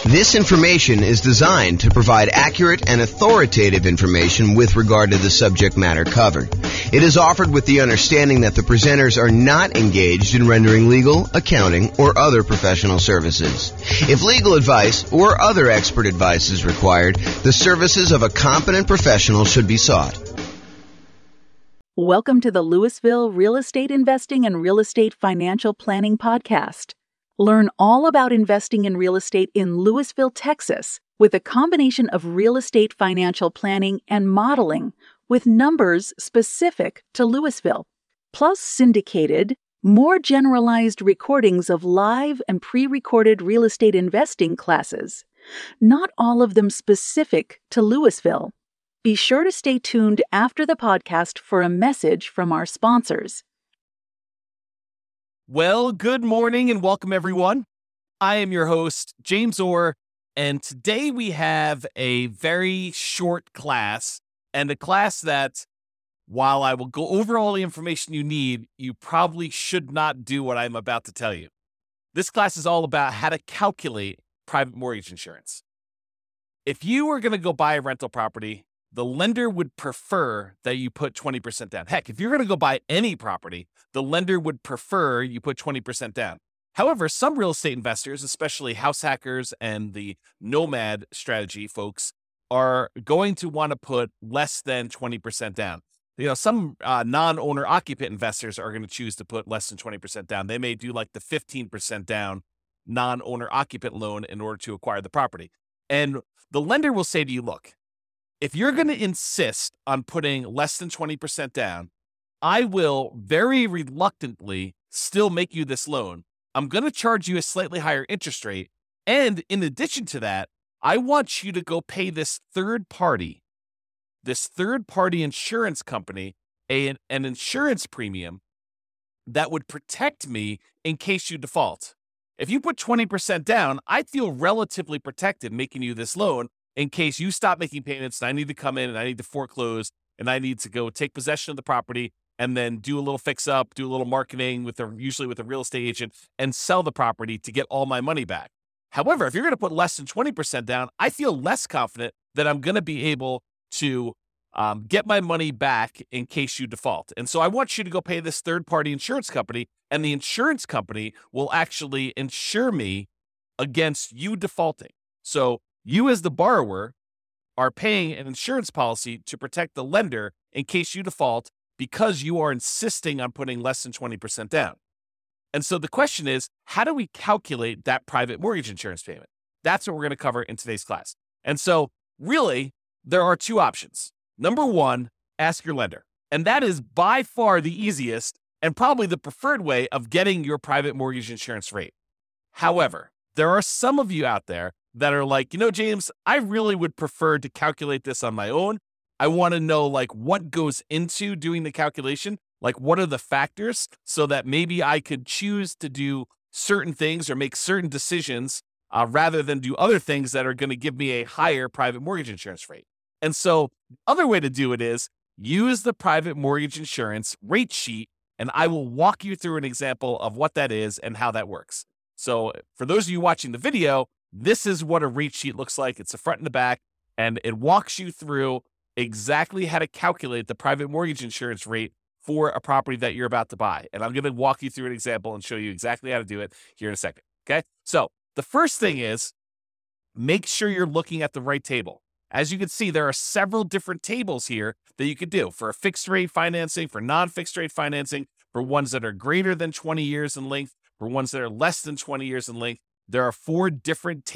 This information is designed to provide accurate and authoritative information with regard to the subject matter covered. It is offered with the understanding that the presenters are not engaged in rendering legal, accounting, or other professional services. If legal advice or other expert advice is required, the services of a competent professional should be sought. Welcome to the Louisville Real Estate Investing and Real Estate Financial Planning Podcast. Learn all about investing in real estate in Louisville, Texas, with a combination of real estate financial planning and modeling with numbers specific to Louisville, plus syndicated, more generalized recordings of live and pre-recorded real estate investing classes, not all of them specific to Louisville. Be sure to stay tuned after the podcast for a message from our sponsors. Well, good morning and welcome everyone. I am your host, James Orr, and today we have a very short class, and a class that, while I will go over all the information you need, you probably should not do what I'm about to tell you. This class is all about how to calculate private mortgage insurance. If you were going to go buy a rental property, the lender would prefer that you put 20% down. Heck, if you're going to go buy any property, the lender would prefer you put 20% down. However, some real estate investors, especially house hackers and the nomad strategy folks, are going to want to put less than 20% down. You know, some non-owner occupant investors are going to choose to put less than 20% down. They may do like the 15% down non-owner occupant loan in order to acquire the property. And the lender will say to you, look, if you're going to insist on putting less than 20% down, I will very reluctantly still make you this loan. I'm going to charge you a slightly higher interest rate. And in addition to that, I want you to go pay this third party insurance company, an insurance premium that would protect me in case you default. If you put 20% down, I feel relatively protected making you this loan in case you stop making payments and I need to come in and I need to foreclose and I need to go take possession of the property and then do a little fix up, do a little marketing usually with a real estate agent, and sell the property to get all my money back. However, if you're going to put less than 20% down, I feel less confident that I'm going to be able to get my money back in case you default. And so I want you to go pay this third-party insurance company, and the insurance company will actually insure me against you defaulting. So you as the borrower are paying an insurance policy to protect the lender in case you default because you are insisting on putting less than 20% down. And so the question is, how do we calculate that private mortgage insurance payment? That's what we're going to cover in today's class. And so really, there are two options. Number one, ask your lender. And that is by far the easiest and probably the preferred way of getting your private mortgage insurance rate. However, there are some of you out there that are like, you know, James, I really would prefer to calculate this on my own. I want to know like what goes into doing the calculation, like what are the factors so that maybe I could choose to do certain things or make certain decisions rather than do other things that are going to give me a higher private mortgage insurance rate. And so the other way to do it is use the private mortgage insurance rate sheet, and I will walk you through an example of what that is and how that works. So for those of you watching the video, this is what a rate sheet looks like. It's the front and the back, and it walks you through exactly how to calculate the private mortgage insurance rate for a property that you're about to buy. And I'm going to walk you through an example and show you exactly how to do it here in a second. Okay. So the first thing is make sure you're looking at the right table. As you can see, there are several different tables here that you could do for a fixed rate financing, for non-fixed rate financing, for ones that are greater than 20 years in length, for ones that are less than 20 years in length. There are four different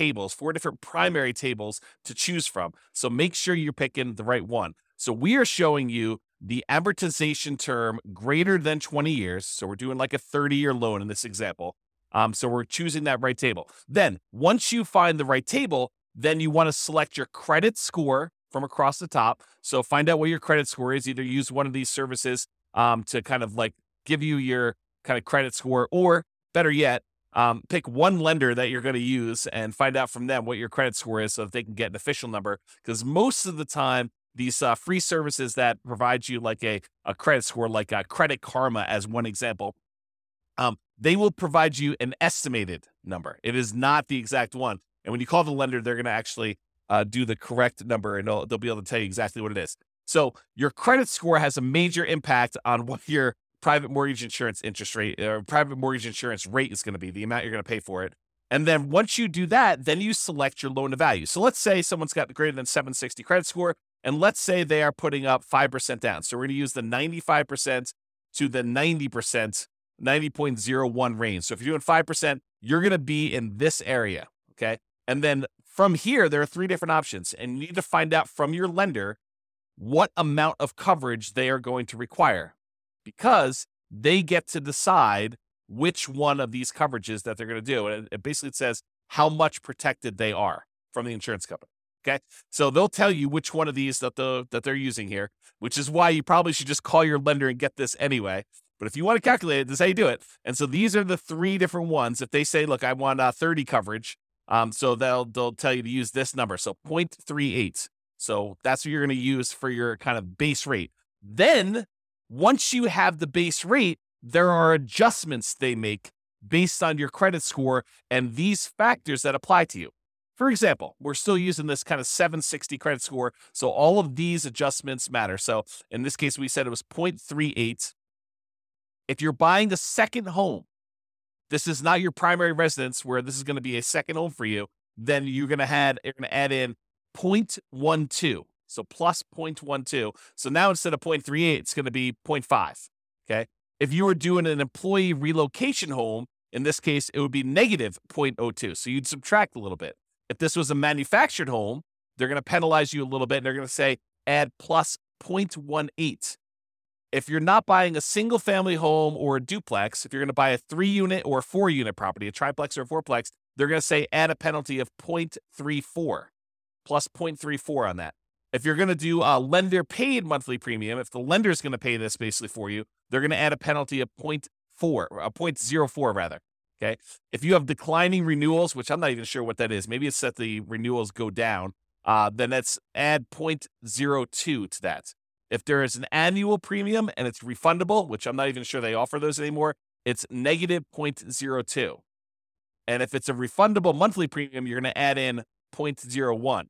primary tables to choose from. So make sure you're picking the right one. So we are showing you the amortization term greater than 20 years. So we're doing like a 30-year loan in this example. So we're choosing that right table. Then once you find the right table, then you want to select your credit score from across the top. So find out what your credit score is. Either use one of these services to kind of like give you your kind of credit score, or better yet, pick one lender that you're going to use and find out from them what your credit score is so that they can get an official number. Because most of the time, these free services that provide you like a credit score, like Credit Karma as one example, they will provide you an estimated number. It is not the exact one. And when you call the lender, they're going to actually do the correct number, and they'll be able to tell you exactly what it is. So your credit score has a major impact on what your private mortgage insurance interest rate or private mortgage insurance rate is going to be, the amount you're going to pay for it. And then once you do that, then you select your loan to value. So let's say someone's got greater than 760 credit score, and let's say they are putting up 5% down. So we're going to use the 95% to the 90%, 90.01 range. So if you're doing 5%, you're going to be in this area, okay? And then from here, there are 3 different options, and you need to find out from your lender what amount of coverage they are going to require, because they get to decide which one of these coverages that they're going to do. And it basically says how much protected they are from the insurance company. Okay. So they'll tell you which one of these that they're using here, which is why you probably should just call your lender and get this anyway. But if you want to calculate it, this is how you do it. And so these are the 3 different ones. If they say, look, I want 30 coverage. So they'll tell you to use this number. So 0.38. So that's what you're going to use for your kind of base rate. Then once you have the base rate, there are adjustments they make based on your credit score and these factors that apply to you. For example, we're still using this kind of 760 credit score, so all of these adjustments matter. So in this case, we said it was 0.38. If you're buying a second home, this is not your primary residence where this is going to be a second home for you, then you're going to add in 0.12. So plus 0.12. So now instead of 0.38, it's going to be 0.5. Okay. If you were doing an employee relocation home, in this case, it would be negative 0.02. So you'd subtract a little bit. If this was a manufactured home, they're going to penalize you a little bit. And they're going to say add plus 0.18. If you're not buying a single family home or a duplex, if you're going to buy a 3-unit or a 4-unit property, a triplex or a fourplex, they're going to say add a penalty of 0.34 plus 0.34 on that. If you're going to do a lender paid monthly premium, if the lender is going to pay this basically for you, they're going to add a penalty of 0.04 rather. Okay. If you have declining renewals, which I'm not even sure what that is, maybe it's that the renewals go down, then that's add 0.02 to that. If there is an annual premium and it's refundable, which I'm not even sure they offer those anymore, it's negative 0.02. And if it's a refundable monthly premium, you're going to add in 0.01.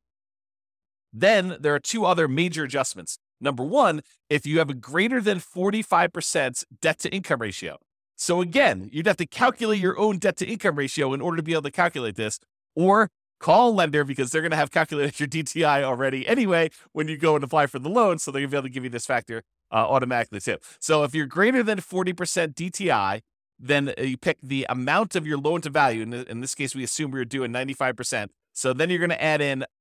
Then there are 2 other major adjustments. Number 1, if you have a greater than 45% debt to income ratio. So again, you'd have to calculate your own debt to income ratio in order to be able to calculate this, or call a lender because they're going to have calculated your DTI already anyway when you go and apply for the loan. So they're going to be able to give you this factor automatically too. So if you're greater than 40% DTI, then you pick the amount of your loan to value. In this case, we assume we were doing 95%. So then you're going to add in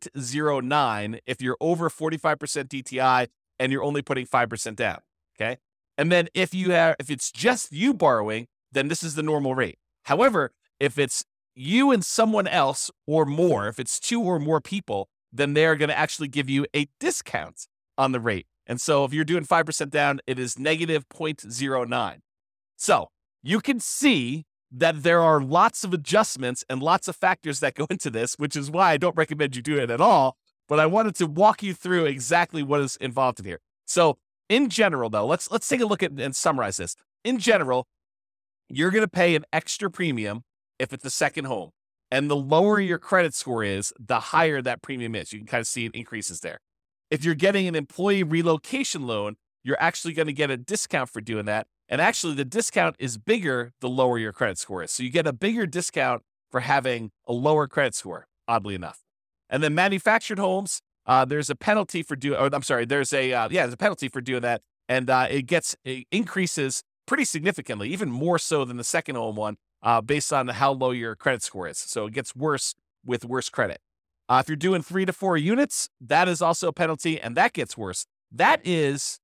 0.09 if you're over 45% DTI and you're only putting 5% down. Okay. And then if it's just you borrowing, then this is the normal rate. However, if it's you and someone else or more, if it's 2 or more people, then they're going to actually give you a discount on the rate. And so if you're doing 5% down, it is negative 0.09. So you can see that there are lots of adjustments and lots of factors that go into this, which is why I don't recommend you do it at all. But I wanted to walk you through exactly what is involved in here. So in general, though, let's take a look at and summarize this. In general, you're going to pay an extra premium if it's a second home. And the lower your credit score is, the higher that premium is. You can kind of see it increases there. If you're getting an employee relocation loan, you're actually going to get a discount for doing that. And actually, the discount is bigger the lower your credit score is. So you get a bigger discount for having a lower credit score, oddly enough. And then manufactured homes, there's a penalty for doing, there's a penalty for doing that. And it increases pretty significantly, even more so than the second home one, based on how low your credit score is. So it gets worse with worse credit. If you're doing 3 to 4 units, that is also a penalty, and that gets worse. That is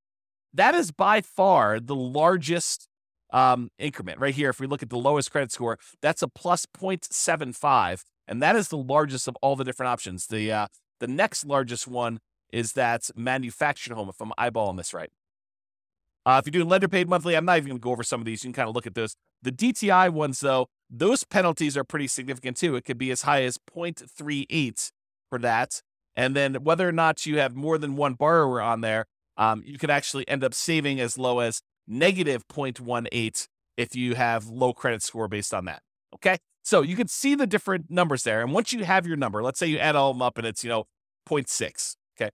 by far the largest increment right here. If we look at the lowest credit score, that's a plus 0.75, and that is the largest of all the different options. The next largest one is that manufactured home, if I'm eyeballing this right. If you're doing lender paid monthly, I'm not even going to go over some of these. You can kind of look at those. The DTI ones, though, those penalties are pretty significant too. It could be as high as 0.38 for that. And then whether or not you have more than one borrower on there, you could actually end up saving as low as negative 0.18 if you have low credit score based on that. Okay. So you can see the different numbers there. And once you have your number, let's say you add all of them up and it's, 0.6. Okay.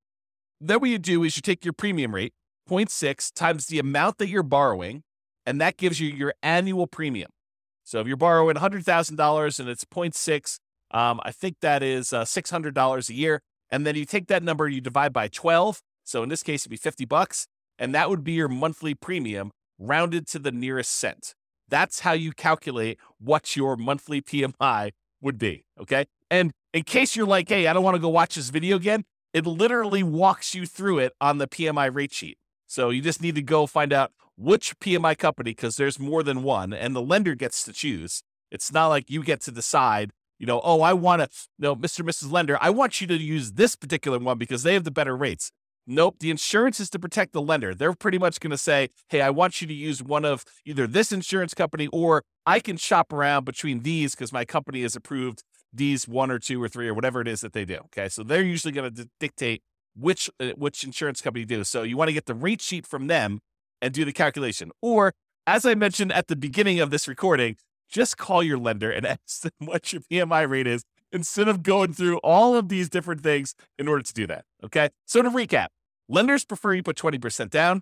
Then what you do is you take your premium rate, 0.6 times the amount that you're borrowing, and that gives you your annual premium. So if you're borrowing $100,000 and it's 0.6, I think that is $600 a year. And then you take that number, you divide by 12. So in this case, it'd be $50, and that would be your monthly premium rounded to the nearest cent. That's how you calculate what your monthly PMI would be, okay? And in case you're like, hey, I don't want to go watch this video again, it literally walks you through it on the PMI rate sheet. So you just need to go find out which PMI company, because there's more than one, and the lender gets to choose. It's not like you get to decide, I want to, Mr. and Mrs. Lender, I want you to use this particular one because they have the better rates. Nope, the insurance is to protect the lender. They're pretty much going to say, hey, I want you to use one of either this insurance company, or I can shop around between these because my company has approved these 1 or 2 or 3 or whatever it is that they do. Okay, so they're usually going to dictate which insurance company do. So you want to get the rate sheet from them and do the calculation. Or, as I mentioned at the beginning of this recording, just call your lender and ask them what your PMI rate is instead of going through all of these different things in order to do that. Okay, so to recap, lenders prefer you put 20% down.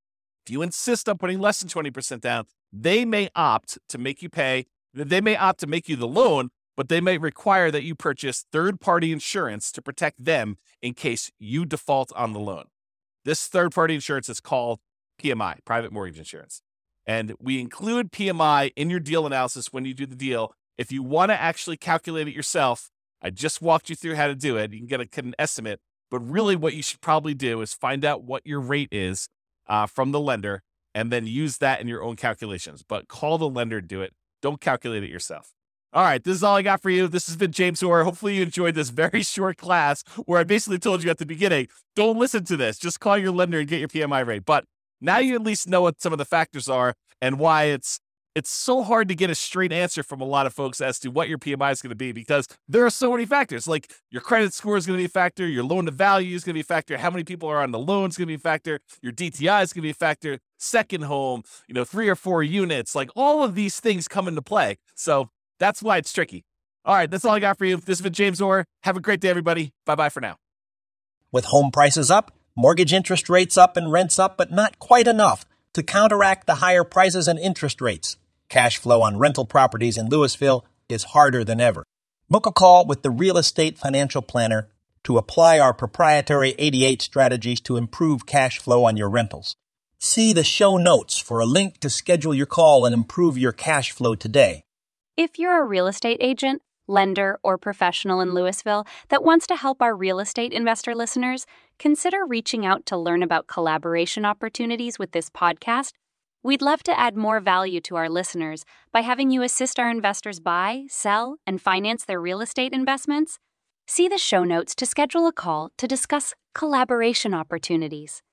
If you insist on putting less than 20% down, they may opt to make you pay. They may opt to make you the loan, but they may require that you purchase third-party insurance to protect them in case you default on the loan. This third-party insurance is called PMI, private mortgage insurance. And we include PMI in your deal analysis when you do the deal. If you want to actually calculate it yourself, I just walked you through how to do it. You can get an estimate. But really what you should probably do is find out what your rate is from the lender and then use that in your own calculations. But call the lender, do it. Don't calculate it yourself. All right, this is all I got for you. This has been James Orr. Hopefully you enjoyed this very short class where I basically told you at the beginning, don't listen to this. Just call your lender and get your PMI rate. But now you at least know what some of the factors are and why it's so hard to get a straight answer from a lot of folks as to what your PMI is going to be, because there are so many factors. Like your credit score is going to be a factor, your loan to value is going to be a factor, how many people are on the loan is going to be a factor, your DTI is going to be a factor, second home, 3 or 4 units, like all of these things come into play. So that's why it's tricky. All right, that's all I got for you. This has been James Orr. Have a great day, everybody. Bye-bye for now. With home prices up, mortgage interest rates up, and rents up, but not quite enough to counteract the higher prices and interest rates, cash flow on rental properties in Louisville is harder than ever. Book a call with the Real Estate Financial Planner to apply our proprietary 88 strategies to improve cash flow on your rentals. See the show notes for a link to schedule your call and improve your cash flow today. If you're a real estate agent, lender, or professional in Louisville that wants to help our real estate investor listeners, consider reaching out to learn about collaboration opportunities with this podcast. We'd love to add more value to our listeners by having you assist our investors buy, sell, and finance their real estate investments. See the show notes to schedule a call to discuss collaboration opportunities.